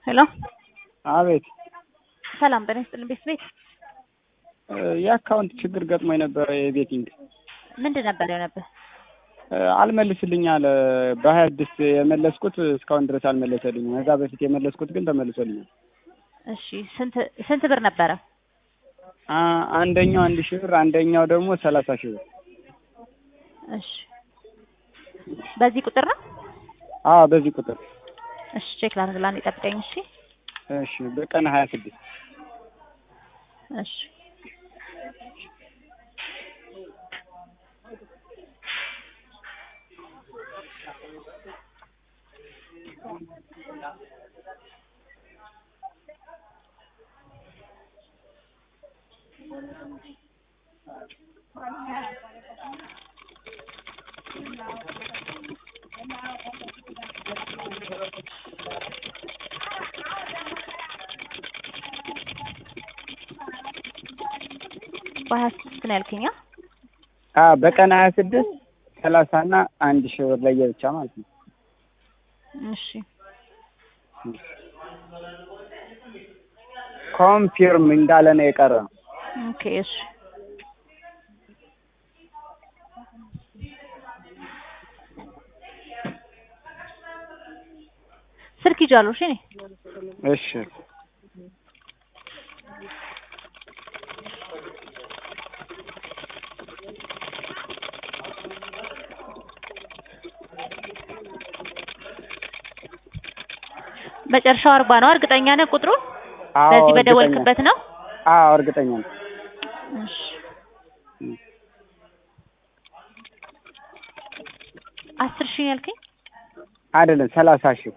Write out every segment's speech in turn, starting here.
ሄሎ አቤት። ሰላም ጤና ይስጥልኝ። ቤት የአካውንት ችግር ገጥሞኝ ነበር። የቤቲንግ ምንድን ነበር የሆነብህ? አልመልስልኝ አለ። በ26 የመለስኩት እስካሁን ድረስ አልመለሰልኝም። ከዛ በፊት የመለስኩት ግን ተመልሶልኛል። እሺ ስንት ብር ነበረ? አንደኛው 1000 ብር፣ አንደኛው ደግሞ 30,000 ብር። እሺ በዚህ ቁጥር ነው? አዎ በዚህ ቁጥር። እሺ ቼክ ላድርግ፣ ላንዴ ጠብቀኝ። እሺ እሺ በቀን 26 እሺ በ26 ነው ያልከኝ? በቀን 26 30 እና 1000 ብር ለየብቻ ማለት ነው። እሺ ኮንፊርም እንዳለ ነው የቀረው። ኦኬ እሺ ስልክ ይዣለሁ። እሺ እሺ መጨረሻው 40 ነው። እርግጠኛ ነህ ቁጥሩን? አዎ በዚህ በደወልክበት ነው? አዎ እርግጠኛ ነኝ። እሺ 10,000 ያልከኝ? አይደለም 30,000።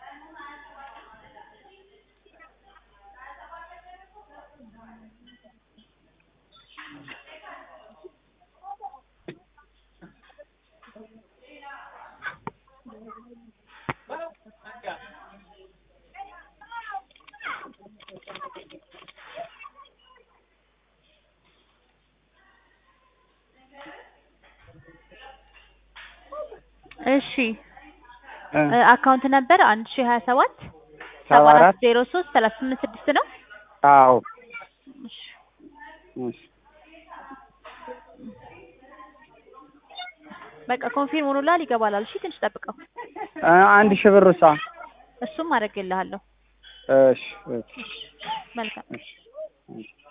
እሺ አካውንት ነበር 1027 74 7403 386 ነው? አዎ እሺ እሺ በቃ ኮንፊርም ሆኖላል፣ ይገባላል። እሺ ትንሽ ጠብቀው። 1000 ብር እሷ እሱም አደርግልሃለሁ። እሺ መልካም እሺ